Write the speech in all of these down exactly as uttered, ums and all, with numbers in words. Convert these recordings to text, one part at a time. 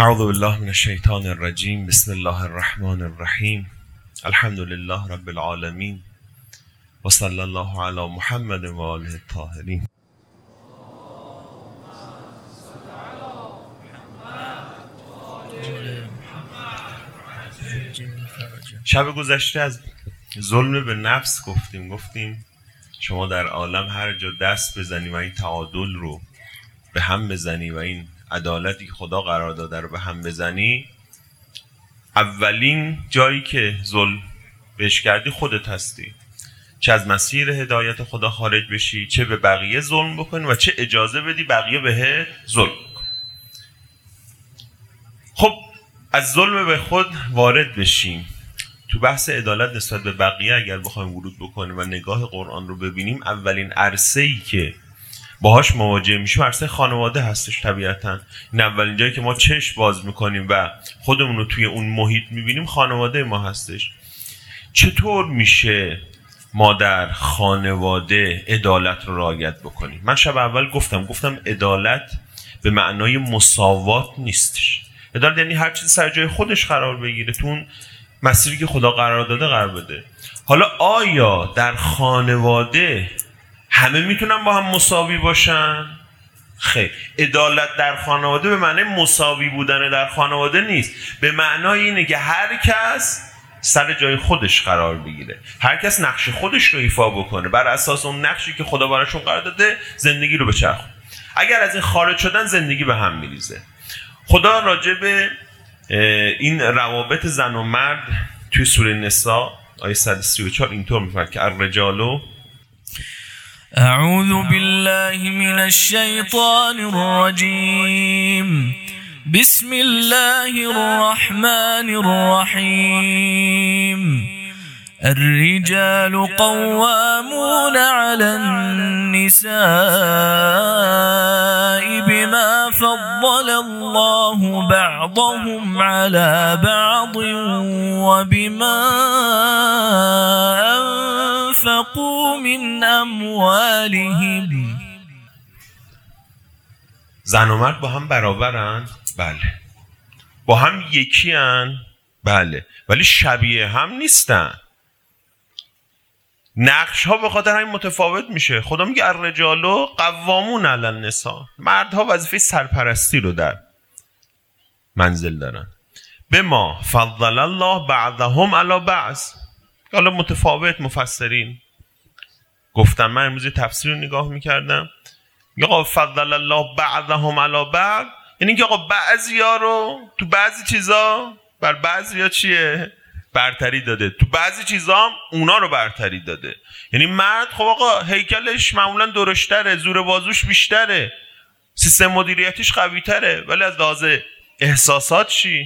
اعوذ بالله من الشیطان الرجیم. بسم الله الرحمن الرحیم. الحمد لله رب العالمین و صلی الله علی محمد و آله الطاهرین. شب گذشته از ظلم به نفس گفتیم گفتیم شما در عالم هر جا دست بزنی و این تعادل رو به هم بزنی و این عدالتی که خدا قرار داده رو به هم بزنی، اولین جایی که ظلم بهش کردی خودت هستی. چه از مسیر هدایت خدا خارج بشی، چه به بقیه ظلم بکنی و چه اجازه بدی بقیه بهت ظلم بکن. خب از ظلم به خود وارد بشیم. تو بحث عدالت نسبت به بقیه اگر بخوایم ورود بکنیم و نگاه قرآن رو ببینیم، اولین عرصه‌ای که باهاش مواجه میشیم عرصه خانواده هستش. طبیعتاً این اولین جایی که ما چشم باز میکنیم و خودمون رو توی اون محیط میبینیم خانواده ما هستش. چطور میشه ما در خانواده عدالت رو رعایت بکنیم؟ من شب اول گفتم گفتم عدالت به معنای مساوات نیستش. عدالت یعنی هر چیز سر جای خودش قرار بگیره، تو اون مسیری که خدا قرار داده قرار بده. حالا آیا در خانواده همه میتونن با هم مساوی باشن؟ خیر. عدالت در خانواده به معنی مساوی بودن در خانواده نیست. به معنای اینه که هر کس سر جای خودش قرار بگیره، هر کس نقش خودش رو ایفا بکنه، بر اساس اون نقشی که خدا براشون قرار داده زندگی رو بچرخونه. اگر از این خارج شدن زندگی به هم میریزه. خدا راجع به این روابط زن و مرد توی سوره نساء آیه صد و سی و چهار اینطور میفرماید که الرجال اعوذ بالله من الشیطان الرجیم بسم الله الرحمن الرحیم الرجال قوامون على النساء بما فضل الله بعضهم على بعض وبما أنفقوا من أموالهم. زن و مرد با هم برابرن؟ بله. با هم یکی هن؟ بله. ولی شبیه هم نیستن. نقش ها به خاطر همین متفاوت میشه. خدا میگه الرجال قوامون علی النساء. مردها وظیفه سرپرستی رو در منزل دارن. بما فضل الله بعضهم علی بعض. حالا متفاوت مفسرین گفتن. من امروز تفسیر رو نگاه میکردم، میگه آقا فضل الله بعضهم علی بعض یعنی که آقا بعضیا رو تو بعضی چیزا بر بعضیا چیه برتری داده، تو بعضی چیزا هم اونا رو برتری داده. یعنی مرد خب آقا هیکلش معمولا درشتره، زور بازوش بیشتره، سیستم مدیریتیش قوی تره، ولی از لحاظ احساسات چی؟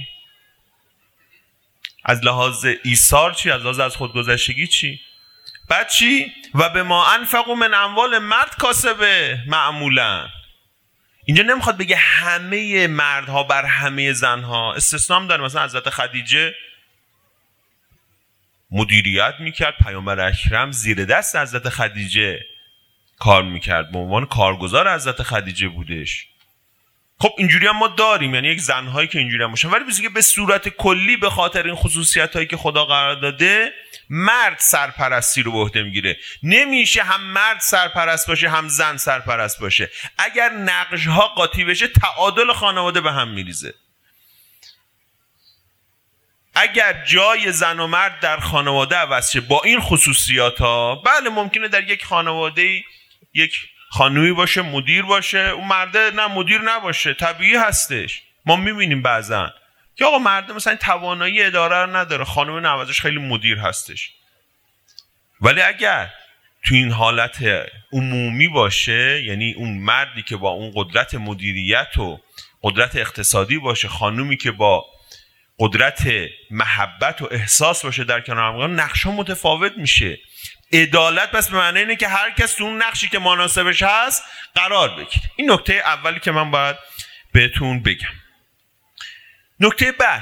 از لحاظ ایثار چی؟ از لحاظ از خودگذشتگی چی؟ بعد چی؟ و به ما انفقوا من اموال، مرد کاسبه معمولا. اینجا نمیخواد بگه همه مردها بر همه زنها، استثناء هم داره. مثلا حضرت خدیجه مدیریت میکرد، پیامبر اکرم زیر دست حضرت خدیجه کار میکرد، به عنوان کارگزار حضرت خدیجه بودش. خب اینجوری هم ما داریم، یعنی یک زنهایی که اینجوری هم باشن، ولی بسید که به صورت کلی به خاطر این خصوصیت هایی که خدا قرار داده مرد سرپرستی رو به عهده میگیره. نمیشه هم مرد سرپرست باشه هم زن سرپرست باشه. اگر نقش ها قاطی بشه تعادل خانواده به هم میریزه. اگر جای زن و مرد در خانواده عوض شه با این خصوصیات ها، بله ممکنه در یک خانواده یک خانومی باشه مدیر باشه، اون مرده نه مدیر نباشه، طبیعی هستش. ما میبینیم بعضن که آقا مرده مثلا توانایی اداره رو نداره، خانم نوازش خیلی مدیر هستش. ولی اگر تو این حالت عمومی باشه، یعنی اون مردی که با اون قدرت مدیریت و قدرت اقتصادی باشه، خانومی که با قدرت محبت و احساس باشه در کنار هم، نقش‌ها متفاوت میشه. عدالت پس به معنی اینه که هر کس تو اون نقشی که مناسبش هست قرار بگیره. این نکته اولی که من باید بهتون بگم. نکته بعد،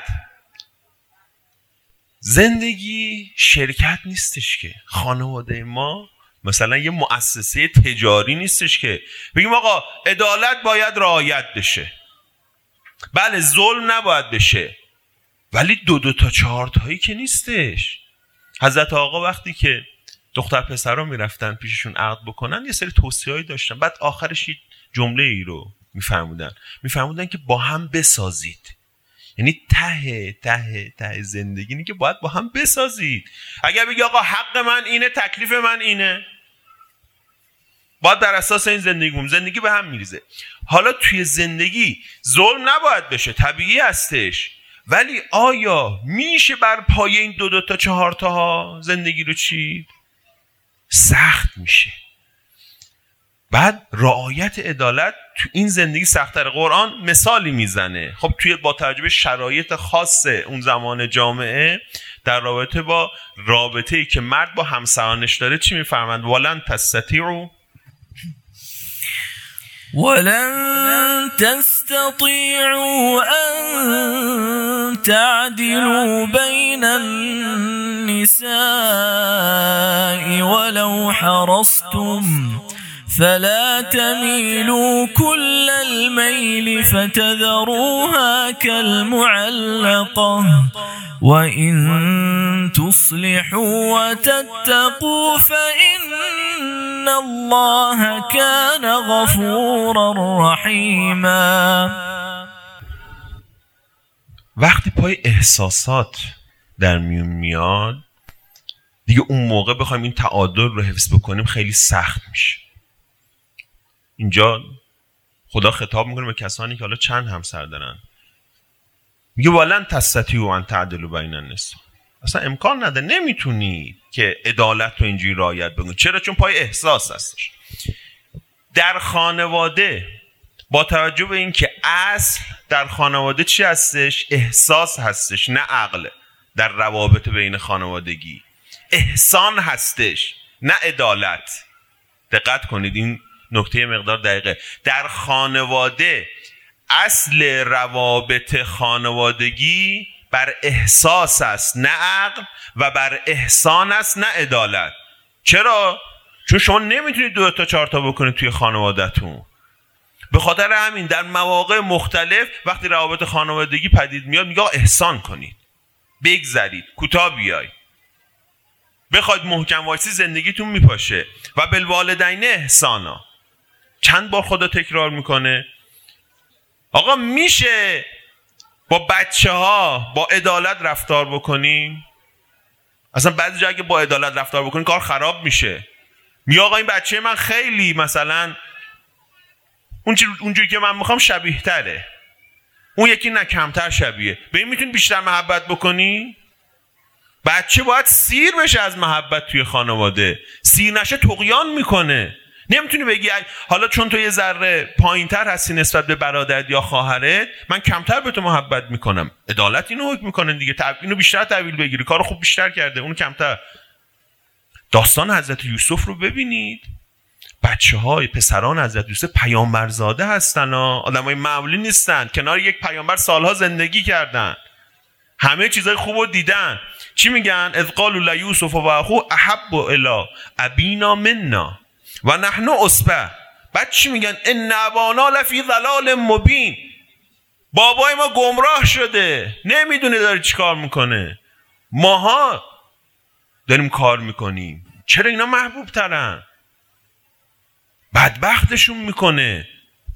زندگی شرکت نیستش که. خانواده ما مثلا یه مؤسسه تجاری نیستش که بگیم آقا عدالت باید رعایت بشه. بله ظلم نباید بشه، ولی دو دو تا چهار تایی که نیستش. حضرت آقا وقتی که دختر پسرها میرفتن پیششون عقد بکنن یه سری توصیه‌ای داشتن، بعد آخرش یه جمله ای رو میفرمودن میفرمودن که با هم بسازید. یعنی ته ته ته زندگی اینه که باید با هم بسازید. اگر بگی آقا حق من اینه، تکلیف من اینه، باید در اساس این زندگی کنم، زندگی به هم میریزه. حالا توی زندگی ظلم نباید بشه، طبیعی هستش، ولی آیا میشه بر پایه این دو دو تا چهار تا ها زندگی رو چید؟ سخت میشه. بعد رعایت عدالت تو این زندگی سخت‌تره. قرآن مثالی میزنه، خب توی با توجه به شرایط خاص اون زمان جامعه در رابطه با رابطه‌ای که مرد با همسرانش داره چی میفرمند؟ ولن تستطیعوا ولن تستطيعوا أن تعدلوا بين النساء ولو حرصتم فلا تميلوا كل الميل فتذروها كالمعلقة وإن تصلحوا وتتقوا فإن الله كان غفورا رحيما. وقتی پای احساسات در میون میاد دیگه اون موقع بخوایم این تعادل رو حفظ بکنیم خیلی سخت میشه. اینجا خدا خطاب میکنه به کسانی که حالا چند همسر دارن، میگه ولن تستطیعوا ان تعدلوا بین النساء. اصلا امکان نداره، نمیتونی که عدالت رو اینجوری رعایت بکنی. چرا؟ چون پای احساس هستش. در خانواده با توجه به این که اصل در خانواده چی هستش؟ احساس هستش، نه عقل. در روابط بین خانوادگی احسان هستش، نه عدالت. دقت کنید این نکته مقدار دقیقه. در خانواده اصل روابط خانوادگی بر احساس است، نه عقل، و بر احسان است، نه عدالت. چرا؟ چون شما نمیتونید دو تا چهار تا بکنید توی خانواده‌تون. به خاطر همین در مواقع مختلف وقتی روابط خانوادگی پدید میاد میگه احسان کنید، بگذرید، کوتاه بیاید. بخواید محکم وایسی زندگیتون میپاشه. و بالوالدین احسانا. چند بار خدا تکرار میکنه. آقا میشه با بچه ها با عدالت رفتار بکنیم؟ اصلا بعضی جا اگه با عدالت رفتار بکنیم کار خراب میشه. می آقا این بچه من خیلی مثلا اونجوری که من میخوام شبیه تره، اون یکی نه کمتر شبیه. به این میتونی بیشتر محبت بکنی؟ بچه باید سیر بشه از محبت توی خانواده. سیر نشه طغیان میکنه. نمیتونی بگی حالا چون تو یه ذره پایینتر هستی نسبت به برادرت یا خواهرت من کمتر به تو محبت میکنم. عدالت اینو حکم میکنه دیگه. اینو بیشتر تحویل بگیری، کارو خوب بیشتر کرده، اونو کمتر. داستان حضرت یوسف رو ببینید. بچه های پسران حضرت یوسف پیامبرزاده هستن، آدمای معمولی نیستن. کنار یک پیامبر سالها زندگی کردن، همه چیزای خوب رو دیدن. چی میگن؟ اذ قالوا لیوسف و اخوه احب الی ابینا منا و نحن عصبه. بعد چی میگن؟ ان ابانا لفی ضلال مبین. بابای ما گمراه شده، نمیدونه داره چیکار میکنه، ماها داریم کار میکنیم. چرا اینا محبوب ترن؟ بدبختشون میکنه.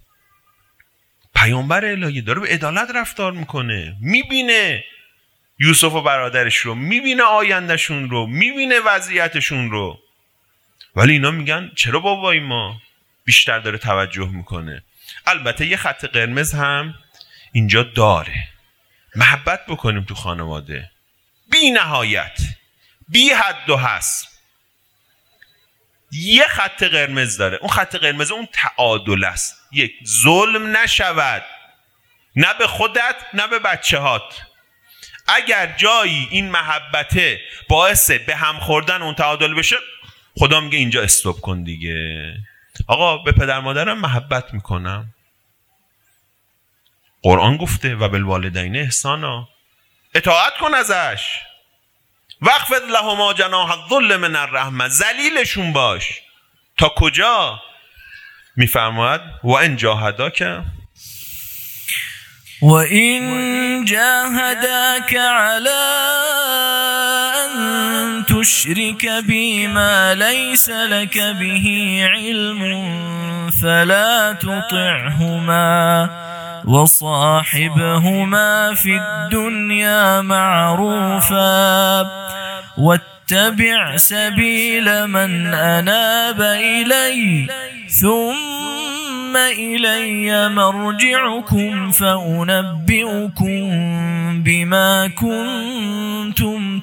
پیامبر الهی داره به عدالت رفتار میکنه، میبینه یوسف و برادرش رو، میبینه آیندهشون رو، میبینه وضعیتشون رو، ولی اینا میگن چرا بابای ما بیشتر داره توجه میکنه. البته یه خط قرمز هم اینجا داره. محبت بکنیم تو خانواده بی نهایت، بی حد و حصر. یه خط قرمز داره. اون خط قرمز اون تعادل است. یک، ظلم نشود، نه به خودت نه به بچه هات. اگر جایی این محبته باعث به هم خوردن اون تعادل بشه، خدا میگه اینجا استوب کن دیگه. آقا به پدر مادرم محبت میکنم، قرآن گفته و بالوالدین احسانا، اطاعت کن ازش. واخفض لهما جناح الذل من الرحمه، ذلیلشون باش. تا کجا؟ میفرماید و ان جاهداک وَإِن جَاهَدَاكَ عَلَىٰ أَن تُشْرِكَ بِي مَا لَيْسَ لَكَ بِهِ عِلْمٌ فَلَا تُطِعْهُمَا وَصَاحِبْهُمَا فِي الدُّنْيَا مَعْرُوفًا وَاتَّبِعْ سَبِيلَ مَنْ أَنَابَ إِلَيَّ ثُمَّ إِلَيَّ مَرْجِعُكُمْ فَأُنَبِّئُكُم بِمَا كُنتُمْ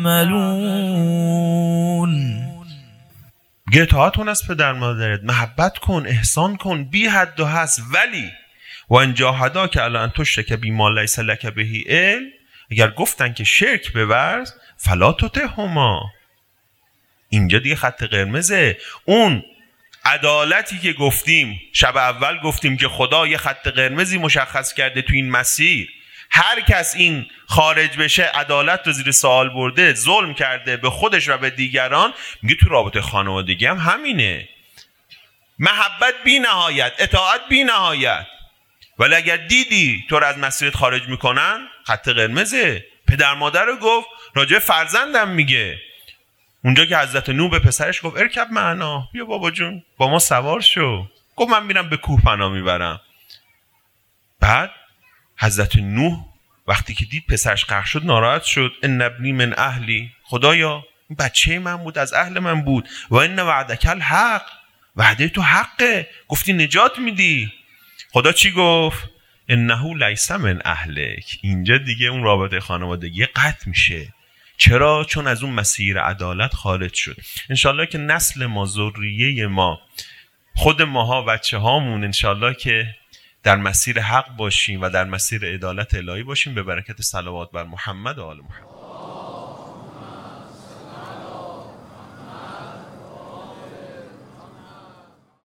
تَعْمَلُونَ. گه اطاعت کن از پدر مادرت، محبت کن، احسان کن، بی حد و حصر. ولی و ان جاهداک علی ان تشرک بی ما لیس لک به علم، اگر گفتن که شرک بورز، فلا تطعهما. اینجا دیگه خط قرمزه. اون عدالتی که گفتیم شب اول، گفتیم که خدا یه خط قرمزی مشخص کرده تو این مسیر، هر کس این خارج بشه عدالت رو زیر سوال برده، ظلم کرده به خودش و به دیگران. میگه تو رابطه خانوادگی هم همینه، محبت بی نهایت، اطاعت بی نهایت. ولی اگر دیدی تو رو از مسیرت خارج میکنن، خط قرمزه. پدر مادر رو گفت، راجع فرزندم میگه. اونجا که حضرت نوح به پسرش گفت ارکب معنا، بیا بابا جون با ما سوار شو، گفت من میرم به کوه پناه میبرم. بعد حضرت نوح وقتی که دید پسرش غرق شد ناراحت شد. ان ابنی من اهلی، خدایا این بچه من بود، از اهل من بود. و ان وعدک الحق، وعده تو حقه، گفتی نجات میدی. خدا چی گفت؟ انه لیس من اهلک. اینجا دیگه اون رابطه خانوادگی قطع میشه. چرا؟ چون از اون مسیر عدالت خارج شد. انشالله که نسل ما، ذریه ما، خود ماها، بچه هامون، انشالله که در مسیر حق باشیم و در مسیر عدالت الهی باشیم، به برکت صلوات بر محمد و آل محمد.